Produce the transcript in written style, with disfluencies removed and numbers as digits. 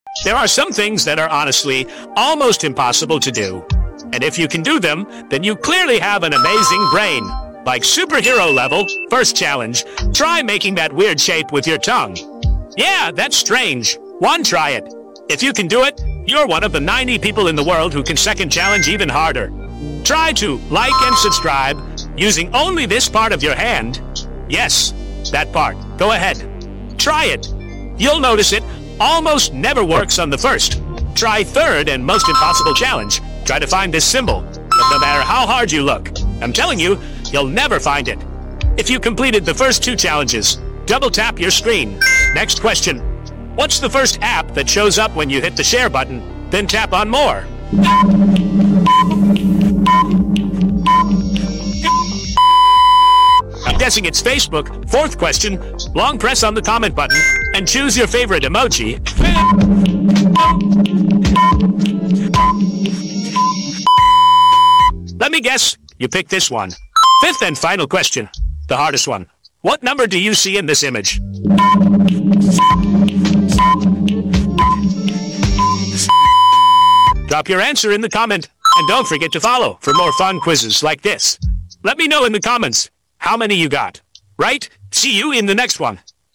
There are some things that are honestly almost impossible to do. And if you can do them, then you clearly have an amazing brain. Like superhero level, first challenge, try making that weird shape with your tongue. Yeah, that's strange. Try it. If you can do it, you're one of the 90 people in the world who can second challenge even harder. Try to like and subscribe using only this part of your hand. Yes, that part. Go ahead. Try it. You'll notice it almost never works on the first. Try third and most impossible challenge. Try to find this symbol. But no matter how hard you look, I'm telling you, you'll never find it. If you completed the first 2 challenges, double tap your screen. Next question. What's the first app that shows up when you hit the share button, then tap on more? I'm guessing it's Facebook. 4th question. Long press on the comment button and choose your favorite emoji. Let me guess. You picked this one. 5th and final question. The hardest one. What number do you see in this image? Drop your answer in the comment, and don't forget to follow for more fun quizzes like this. Let me know in the comments how many you got. Right? See you in the next one.